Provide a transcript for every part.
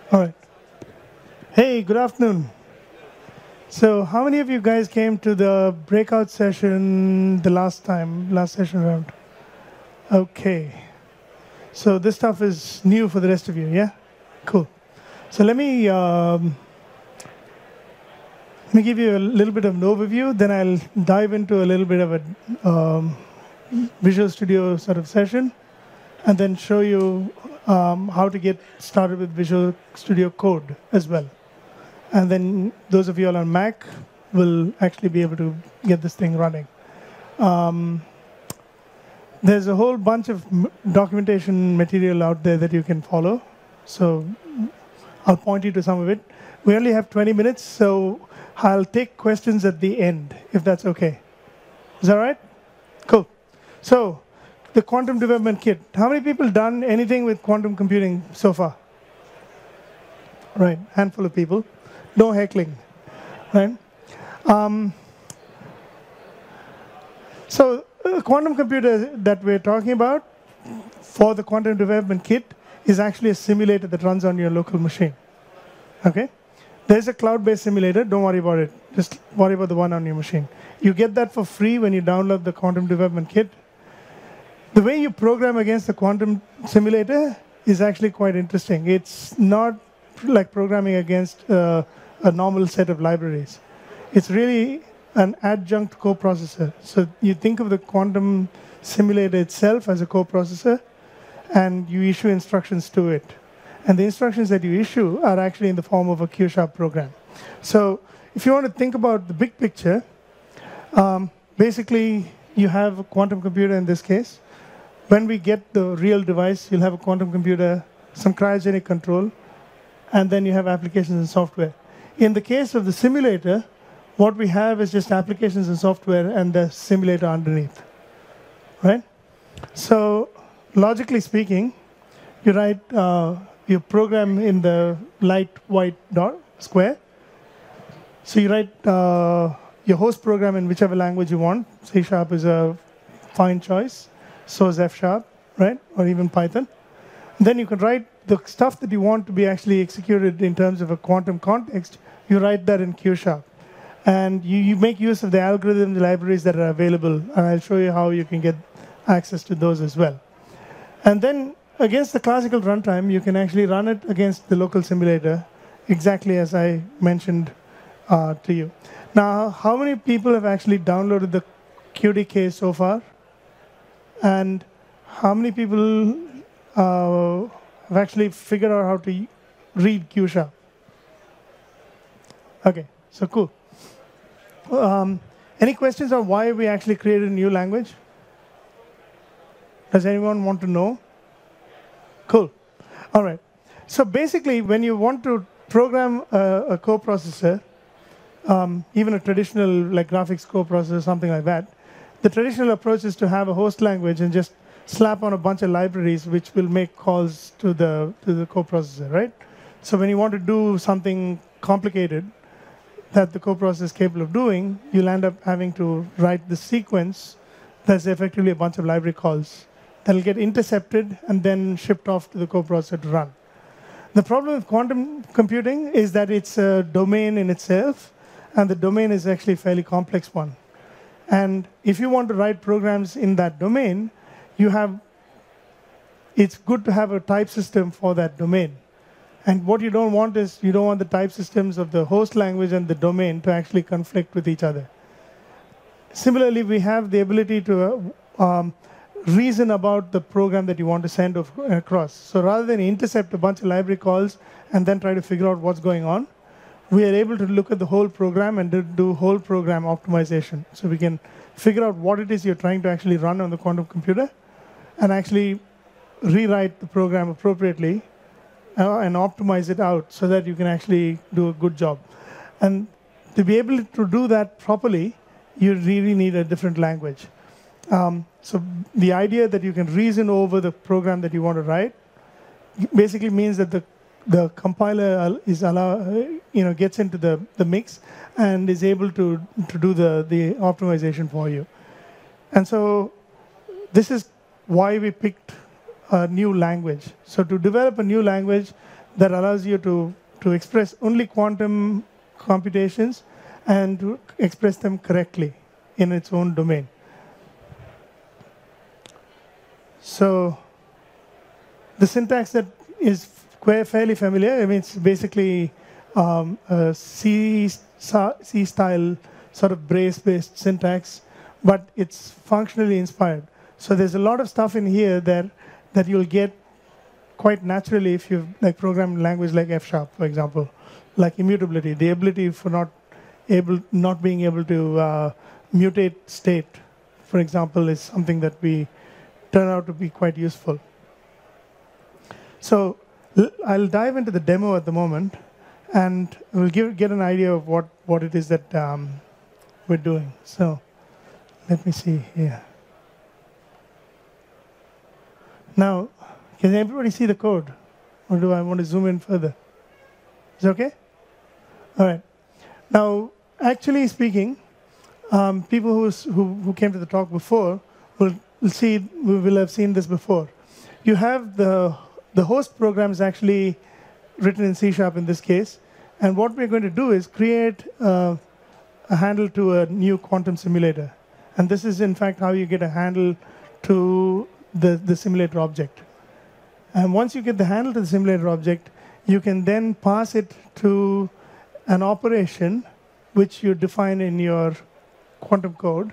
All right. Hey, good afternoon. So, how many of you guys came to the breakout session the last session round? Okay. So, this stuff is new for the rest of you, yeah? Cool. So, let me give you a little bit of an overview, then I'll dive into a little bit of a Visual Studio sort of session, and then show you how to get started with Visual Studio Code as well. And then those of you all on Mac will actually be able to get this thing running. There's a whole bunch of documentation material out there that you can follow. So I'll point you to some of it. We only have 20 minutes, so I'll take questions at the end, if that's OK. Is that right? Cool. So the Quantum Development Kit. How many people done anything with quantum computing so far? Right, handful of people. No heckling, right? So the quantum computer that we're talking about for the Quantum Development Kit is actually a simulator that runs on your local machine, okay? There's a cloud-based simulator, don't worry about it. Just worry about the one on your machine. You get that for free when you download the Quantum Development Kit. The way you program against the quantum simulator is actually quite interesting. It's not like programming against a normal set of libraries. It's really an adjunct coprocessor. So you think of the quantum simulator itself as a coprocessor, and you issue instructions to it. And the instructions that you issue are actually in the form of a Q# program. So if you want to think about the big picture, basically you have a quantum computer in this case. When we get the real device, you'll have a quantum computer, some cryogenic control, and then you have applications and software. In the case of the simulator, what we have is just applications and software and the simulator underneath, right? So logically speaking, you write your program in the light white square. So you write your host program in whichever language you want. C# is a fine choice. So is F#, right? Or even Python. Then you can write the stuff that you want to be actually executed in terms of a quantum context. You write that in Q#. And you make use of the algorithms, libraries that are available. And I'll show you how you can get access to those as well. And then against the classical runtime, you can actually run it against the local simulator, exactly as I mentioned to you. Now, how many people have actually downloaded the QDK so far? And how many people have actually figured out how to read Q#? OK, so cool. Any questions on why we actually created a new language? Does anyone want to know? Cool. All right. So basically, when you want to program a coprocessor, even a traditional like graphics coprocessor, something like that, the traditional approach is to have a host language and just slap on a bunch of libraries which will make calls to the coprocessor, right? So when you want to do something complicated that the coprocessor is capable of doing, you'll end up having to write the sequence that's effectively a bunch of library calls that'll get intercepted and then shipped off to the coprocessor to run. The problem with quantum computing is that it's a domain in itself, and the domain is actually a fairly complex one. And if you want to write programs in that domain, it's good to have a type system for that domain. And what you don't want is you don't want the type systems of the host language and the domain to actually conflict with each other. Similarly, we have the ability to reason about the program that you want to send across. So rather than intercept a bunch of library calls and then try to figure out what's going on, we are able to look at the whole program and do whole program optimization. So we can figure out what it is you're trying to actually run on the quantum computer and actually rewrite the program appropriately and optimize it out so that you can actually do a good job. And to be able to do that properly, you really need a different language. So the idea that you can reason over the program that you want to write basically means that the compiler gets into the mix and is able to do the optimization for you. And so this is why we picked a new language. So to develop a new language, that allows you to express only quantum computations and to express them correctly in its own domain. So the syntax that is fairly familiar, I mean, it's basically a C-style sort of brace-based syntax, but it's functionally inspired. So there's a lot of stuff in here that you'll get quite naturally if you've like programmed language like F#, for example, like immutability, the ability for not being able to mutate state, for example, is something that we turn out to be quite useful. So I'll dive into the demo at the moment, and we'll get an idea of what it is that we're doing. So let me see here. Now, can everybody see the code? Or do I want to zoom in further? Is it okay? All right. Now, actually speaking, people who came to the talk before will have seen this before. You have the host program is actually written in C# in this case. And what we're going to do is create a handle to a new quantum simulator. And this is, in fact, how you get a handle to the simulator object. And once you get the handle to the simulator object, you can then pass it to an operation which you define in your quantum code.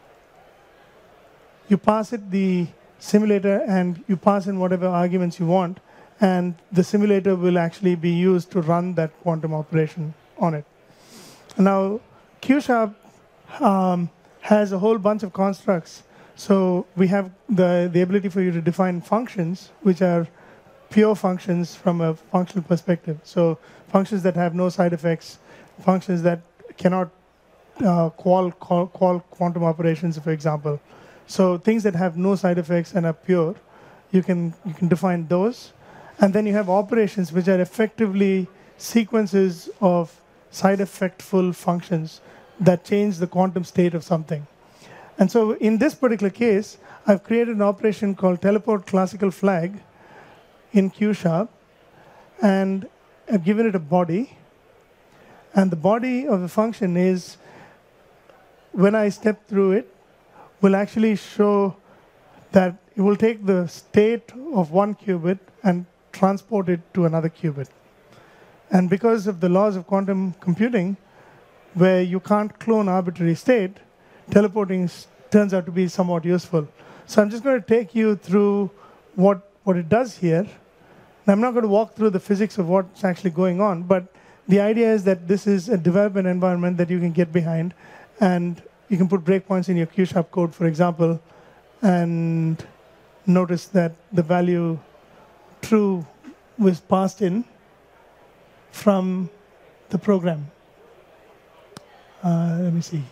You pass it the simulator, and you pass in whatever arguments you want, and the simulator will actually be used to run that quantum operation on it. Now, Q# has a whole bunch of constructs. So we have the ability for you to define functions, which are pure functions from a functional perspective. So functions that have no side effects, functions that cannot call quantum operations, for example. So things that have no side effects and are pure, you can define those. And then you have operations which are effectively sequences of side effectful functions that change the quantum state of something. And so in this particular case, I've created an operation called teleport classical flag in Q#, and I've given it a body. And the body of the function is, when I step through it, will actually show that it will take the state of one qubit and transport it to another qubit. And because of the laws of quantum computing, where you can't clone arbitrary state, teleporting turns out to be somewhat useful. So I'm just going to take you through what it does here. And I'm not going to walk through the physics of what's actually going on, but the idea is that this is a development environment that you can get behind, and you can put breakpoints in your Q# code, for example, and notice that the value true was passed in from the program. Let me see.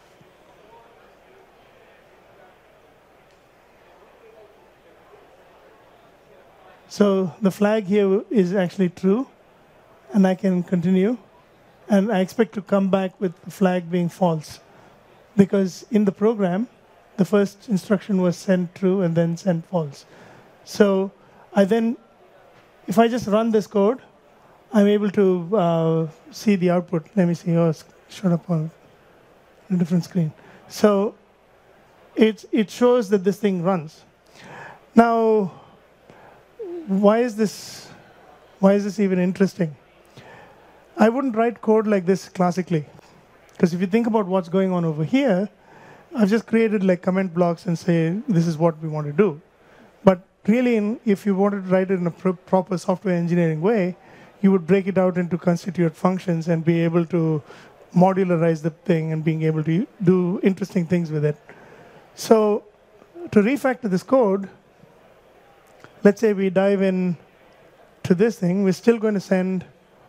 So the flag here is actually true, and I can continue. And I expect to come back with the flag being false, because in the program, the first instruction was send true and then send false. So if I just run this code, I'm able to see the output. Let me see. Oh, it's showed up on a different screen. So it shows that this thing runs. Now, why is this even interesting? I wouldn't write code like this classically, because if you think about what's going on over here, I've just created like comment blocks and say this is what we want to do. But really, if you wanted to write it in a proper software engineering way, you would break it out into constituent functions and be able to modularize the thing and being able to do interesting things with it. So to refactor this code, let's say we dive in to this thing. We're still going to send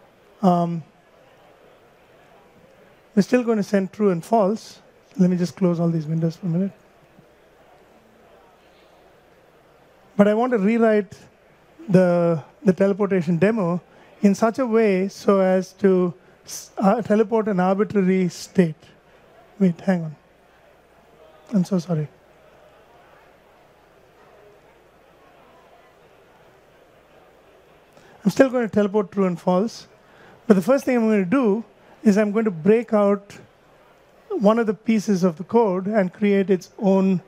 true and false. Let me just close all these windows for a minute. But I want to rewrite the teleportation demo in such a way so as to teleport an arbitrary state. Wait, hang on. I'm so sorry. I'm still going to teleport true and false. But the first thing I'm going to do is I'm going to break out one of the pieces of the code and create its own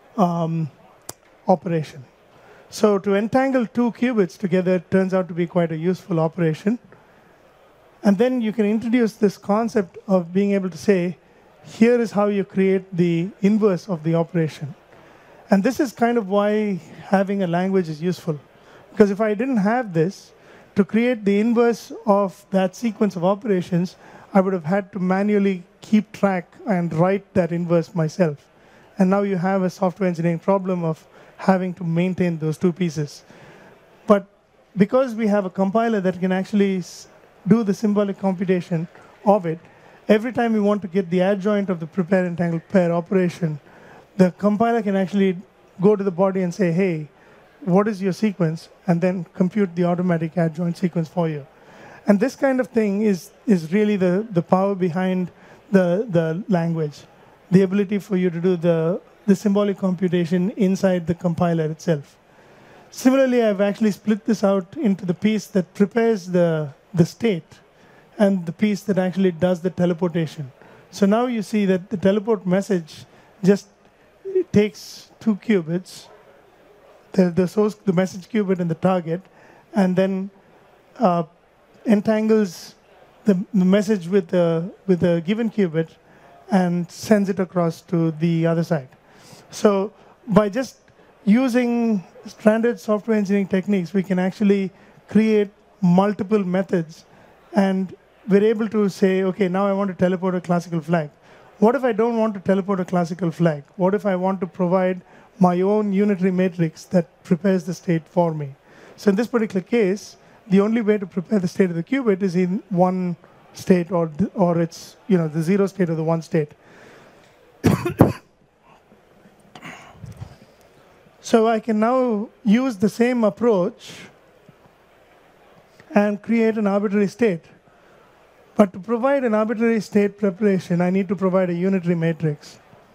operation. So to entangle two qubits together turns out to be quite a useful operation. And then you can introduce this concept of being able to say, here is how you create the inverse of the operation. And this is kind of why having a language is useful. Because if I didn't have this, to create the inverse of that sequence of operations, I would have had to manually keep track and write that inverse myself. And now you have a software engineering problem of having to maintain those two pieces. But because we have a compiler that can actually do the symbolic computation of it, every time we want to get the adjoint of the prepare entangle pair operation, the compiler can actually go to the body and say, hey, what is your sequence? And then compute the automatic adjoint sequence for you. And this kind of thing is really the power behind the language, the ability for you to do the symbolic computation inside the compiler itself. Similarly, I've actually split this out into the piece that prepares the state and the piece that actually does the teleportation. So now you see that the teleport message just takes two qubits, the source, the message qubit and the target, and then entangles the message with a given qubit and sends it across to the other side. So by just using standard software engineering techniques, we can actually create multiple methods, and we're able to say, okay, now I want to teleport a classical flag. What if I don't want to teleport a classical flag? What if I want to provide my own unitary matrix that prepares the state for me? So in this particular case, the only way to prepare the state of the qubit is in one state, or it's the zero state or the one state. So I can now use the same approach and create an arbitrary state. But to provide an arbitrary state preparation, I need to provide a unitary matrix.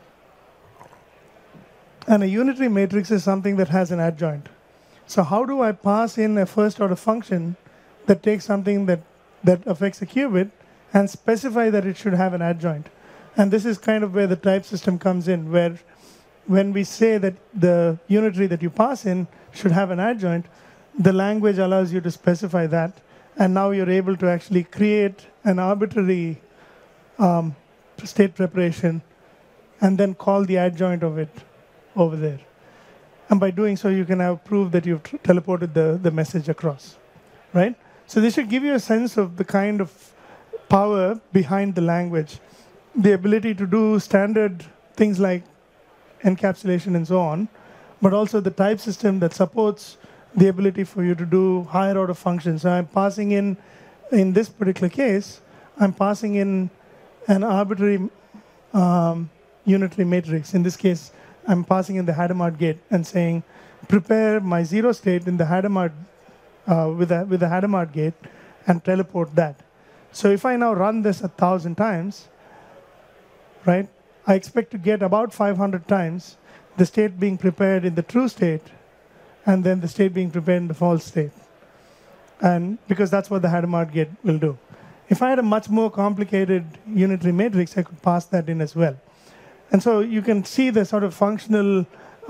And a unitary matrix is something that has an adjoint. So how do I pass in a first order function that takes something that affects a qubit and specify that it should have an adjoint? And this is kind of where the type system comes in, where when we say that the unitary that you pass in should have an adjoint, the language allows you to specify that. And now you're able to actually create an arbitrary state preparation and then call the adjoint of it over there. And by doing so, you can now prove that you've teleported the message across, right? So this should give you a sense of the kind of power behind the language, the ability to do standard things like encapsulation and so on, but also the type system that supports the ability for you to do higher order functions. So I'm passing in this particular case, I'm passing in an arbitrary unitary matrix. In this case, I'm passing in the Hadamard gate and saying, prepare my zero state in the Hadamard with the Hadamard gate and teleport that. So if I now run this 1,000 times, right, I expect to get about 500 times the state being prepared in the true state and then the state being prepared in the false state. And because that's what the Hadamard gate will do. If I had a much more complicated unitary matrix, I could pass that in as well. And so you can see the sort of functional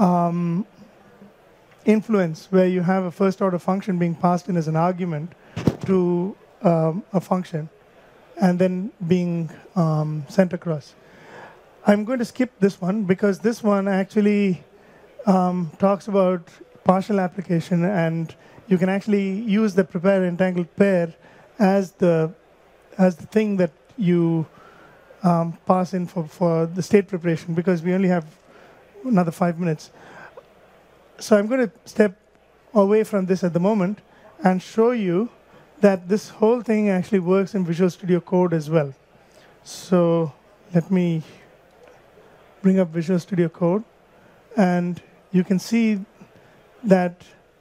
influence where you have a first order function being passed in as an argument to a function and then being sent across. I'm going to skip this one because this one actually talks about partial application, and you can actually use the prepare entangled pair as the thing that you pass in for the state preparation, because we only have another 5 minutes. So I'm going to step away from this at the moment and show you that this whole thing actually works in Visual Studio Code as well. So let me bring up Visual Studio Code, and you can see that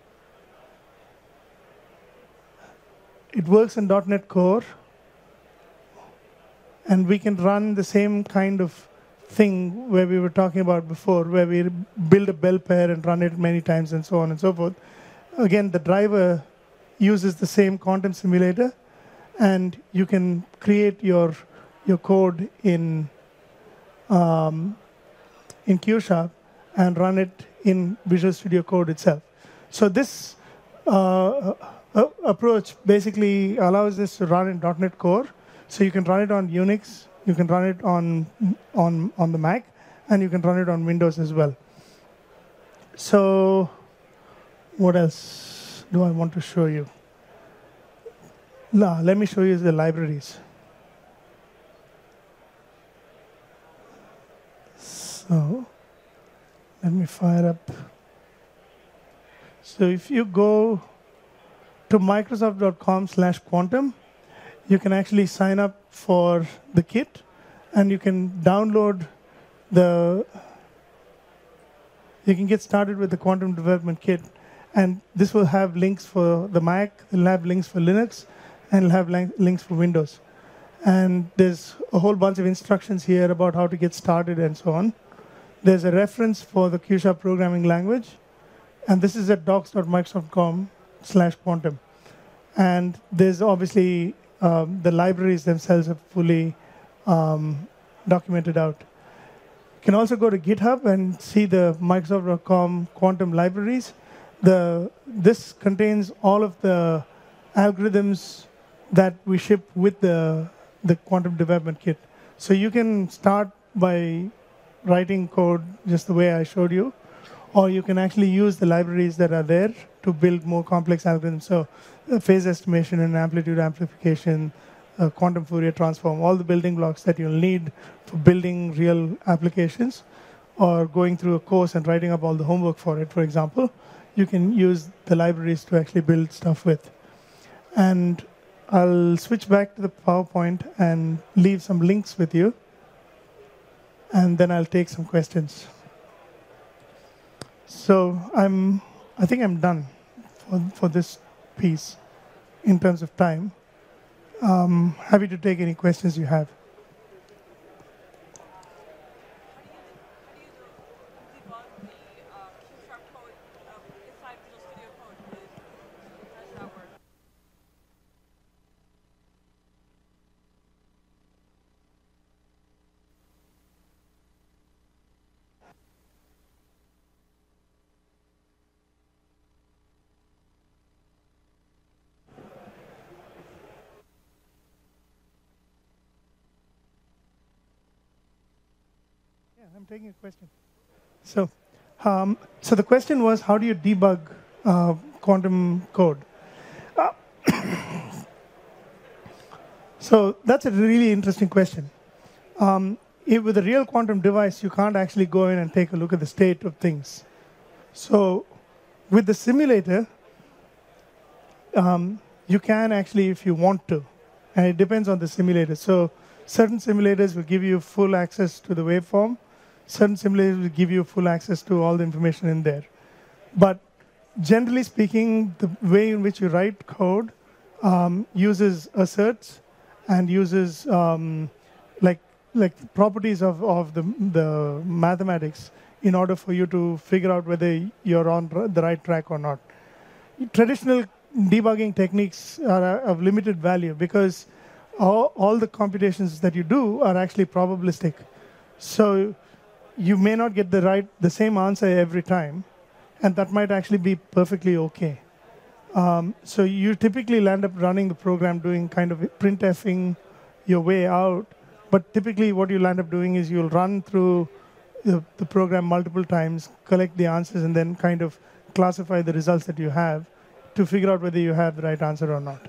it works in .NET Core, and we can run the same kind of thing where we were talking about before, where we build a bell pair and run it many times and so on and so forth. Again, the driver uses the same quantum simulator, and you can create your code in Q Sharp and run it in Visual Studio Code itself. So this approach basically allows this to run in .NET Core. So you can run it on Unix, you can run it on the Mac, and you can run it on Windows as well. So what else do I want to show you? No, let me show you the libraries. So let me fire up. So if you go to microsoft.com/quantum, you can actually sign up for the kit, and you can download you can get started with the quantum development kit. And this will have links for the Mac, it'll have links for Linux, and it'll have links for Windows. And there's a whole bunch of instructions here about how to get started and so on. There's a reference for the Q Sharp programming language. And this is at docs.microsoft.com/quantum. And there's obviously the libraries themselves are fully documented out. You can also go to GitHub and see the Microsoft.com quantum libraries. This contains all of the algorithms that we ship with the quantum development kit. So you can start by writing code just the way I showed you, or you can actually use the libraries that are there to build more complex algorithms. So phase estimation and amplitude amplification, quantum Fourier transform, all the building blocks that you'll need for building real applications, or going through a course and writing up all the homework for it, for example. You can use the libraries to actually build stuff with. And I'll switch back to the PowerPoint and leave some links with you. And then I'll take some questions. So I think I'm done for this piece in terms of time. Happy to take any questions you have. I'm taking a question. So the question was, how do you debug quantum code? So that's a really interesting question. With a real quantum device, you can't actually go in and take a look at the state of things. So with the simulator, you can actually, if you want to, and it depends on the simulator. So certain simulators will give you full access to the waveform. Certain simulators will give you full access to all the information in there. But generally speaking, the way in which you write code uses asserts and uses like properties of the mathematics in order for you to figure out whether you're on the right track or not. Traditional debugging techniques are of limited value because all the computations that you do are actually probabilistic. So you may not get the same answer every time, and that might actually be perfectly okay. So you typically land up running the program doing kind of printfing your way out, but typically what you'll end up doing is you'll run through the program multiple times, collect the answers, and then kind of classify the results that you have to figure out whether you have the right answer or not.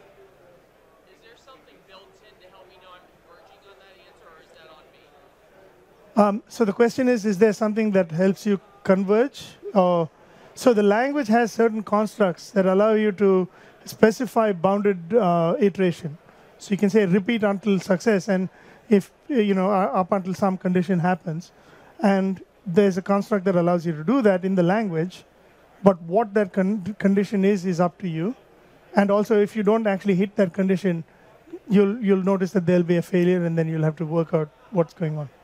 So the question is there something that helps you converge? So the language has certain constructs that allow you to specify bounded iteration. So you can say repeat until success, and if up until some condition happens, and there's a construct that allows you to do that in the language. But what that condition is up to you. And also, if you don't actually hit that condition, you'll notice that there'll be a failure, and then you'll have to work out what's going on.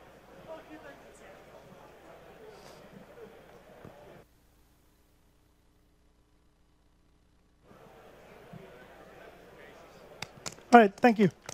All right, thank you.